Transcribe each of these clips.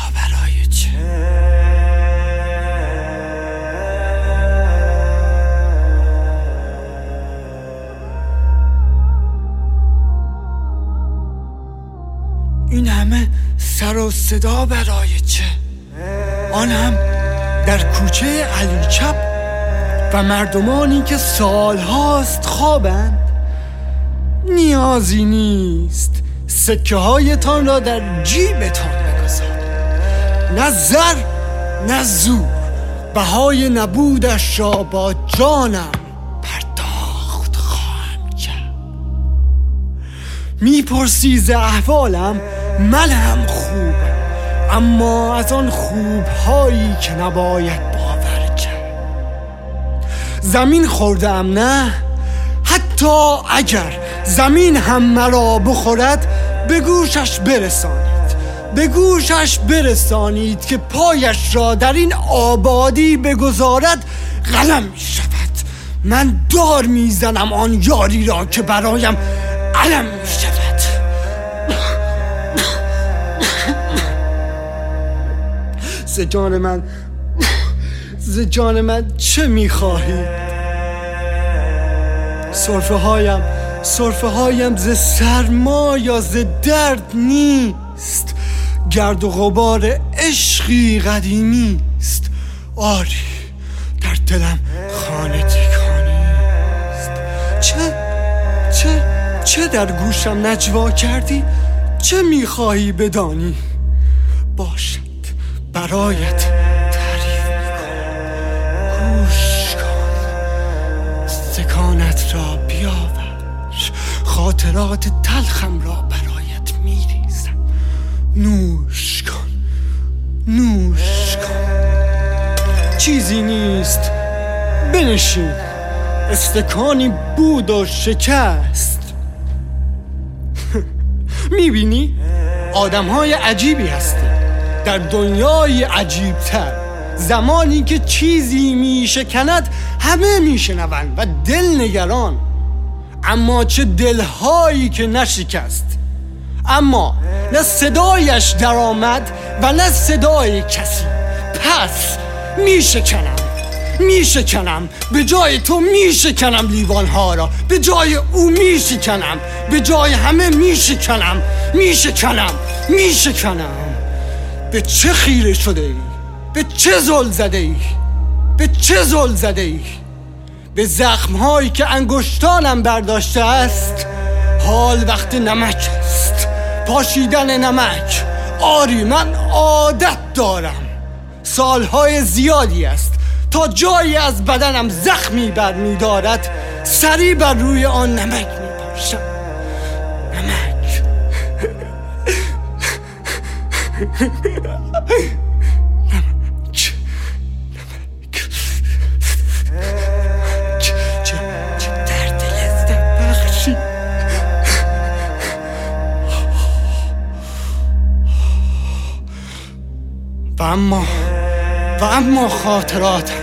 برای چه؟ این همه سر و صدا برای چه؟ آن هم در کوچه علی چپ و مردمانی که سالهاست خوابند. نیازی نیست سکه هایتان را در جیبتان بگذارید. نه زر نه زور بهای نبودش را با جانم پرداخت خواهم کرد. میپرسی ز احوالم، من هم خوبم، اما از آن خوبهایی که نباید باور کرد. زمین خوردم نه، حتی اگر زمین هم مرا بخورد به گوشش برسانید که پایش را در این آبادی بگذارد قلم می شود. من دار می زنم آن یاری را که برایم علم می شود. ز جان من چه می خواهید؟ صرفه هایم ز سرما یا ز درد نیست، گرد و غبار عشقی قدیمی است. آری در دلم خانه تکانی است. چه در گوشم نجوا کردی؟ چه میخواهی بدانی؟ باشد برایت تعریف میکنم، گوش کن، سکانت را بیاور، خاطرات تلخم را برایت میریزم. نوش کن چیزی نیست، بنشین، استکانی بود و شکست. میبینی؟ آدمهای عجیبی هستی، در دنیای عجیبتر. زمانی که چیزی میشکند همه میشنوند و دل نگران، اما چه دلهایی که نشکست. اما نه صدایش در آمد و نه صدای کسی. پس میشکنم به جای تو، میشکنم لیوانها را، به جای او میشکنم، به جای همه میشکنم. به چه خیره شده ای؟ به چه زل زده ای؟ به زخمهایی که انگشتانم برداشته است. حال وقت نمک است، پاشیدن نمک. آری من عادت دارم، سالهای زیادی است تا جایی از بدنم زخمی بر می دارد سری بر روی آن نمک می پاشم. نمک چه درد لذت بخشی. و اما خاطراتم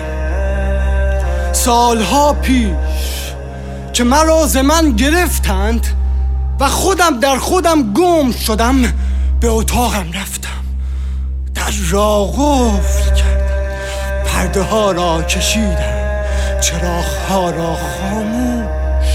سالها پیش که مرا ز من گرفتند و خودم در خودم گم شدم، به اتاقم رفتم، در را قفل کردم، پرده ها را کشیدم، چراغ ها را خاموش.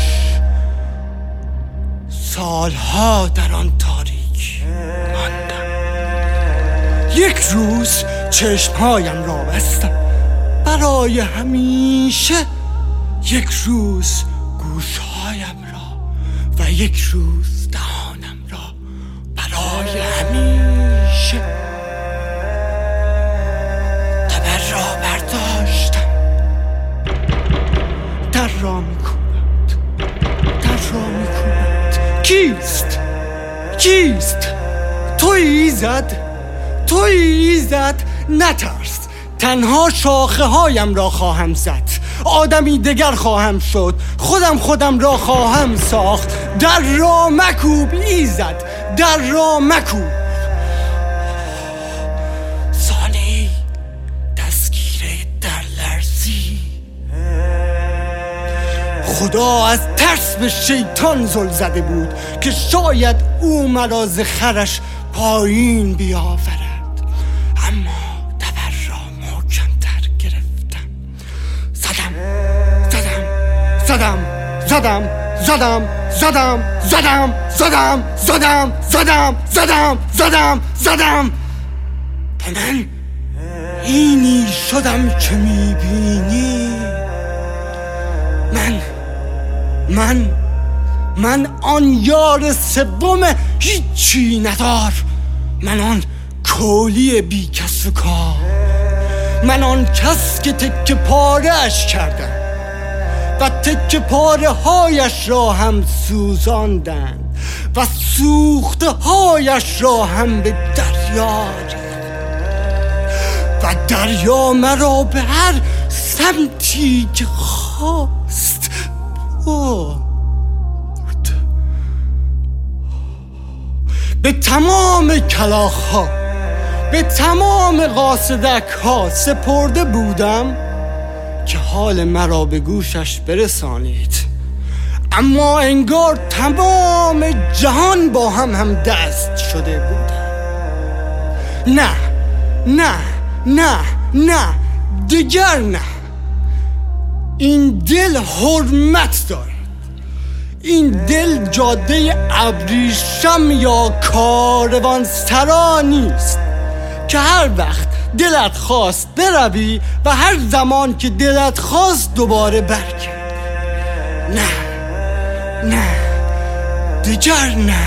سالها در آن تاریکی ماندم. یک روز چشمهایم را بستم برای همیشه، یک روز گوشهایم را و یک روز دهانم را برای همیشه. تبر را برداشتم، در را میکوبند. کیست؟ توی ایزد؟ نترس، تنها شاخه هایم را خواهم زد، آدمی دگر خواهم شد، خودم را خواهم ساخت. در را مکوب ایزد، در را مکوب. سانی دستگیره در لرزی. خدا از ترس به شیطان زل زده بود که شاید او مرا ز خرش پایین بیاورد. اما تبر را محکم‌تر گرفتم. زدم زدم زدم زدم زدم زدم زدم زدم زدم زدم زدم زدم زدم و من اینی شدم که میبینی. من آن یار سوم هیچی ندار، من آن کولی بی کس و کار، من آن کس که تکه پاره اش کردم و تکه پاره هایش را هم سوزاندند و سوخته هایش را هم به دریا ریختند و دریا مرا به هر سمتی که خواست برد. به تمام کلاغ‌ها، به تمام قاصدک ها سپرده بودم که حال مرا به گوشش برسانید، اما انگار تمام جهان با هم دست شده بودم. نه نه نه نه دیگر نه. این دل حرمت دارد. این دل جاده ابریشم یا کاروان سرا نیست که هر وقت دلت خواست بروی و هر زمان که دلت خواست دوباره برگردی. نه نه دیگر نه.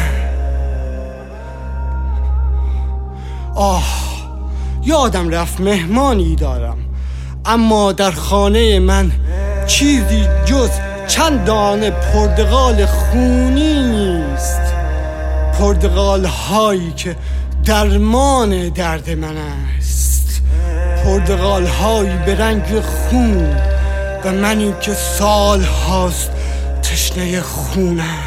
یادم رفت مهمانی دارم، اما در خانه من چیزی جز چند دانه پرتقال خونی نیست. پرتقال هایی که درمان درد من است، پرتقال هایی به رنگ خون و منی که سال هاست تشنه خونم.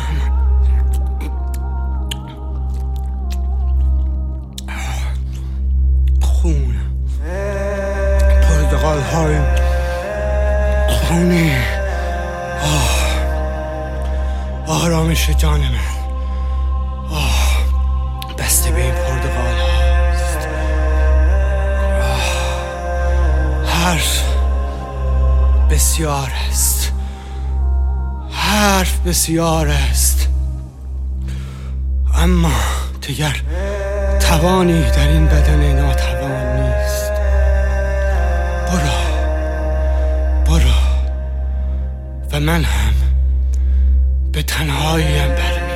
خون، پرتقال های خونی، آرامش جان من بسته به این پرتقال هاست. حرف بسیار است، حرف بسیار است، اما دیگر توانی در این بدن ناتوان نیست. برو و من هم به تنهاییم برم.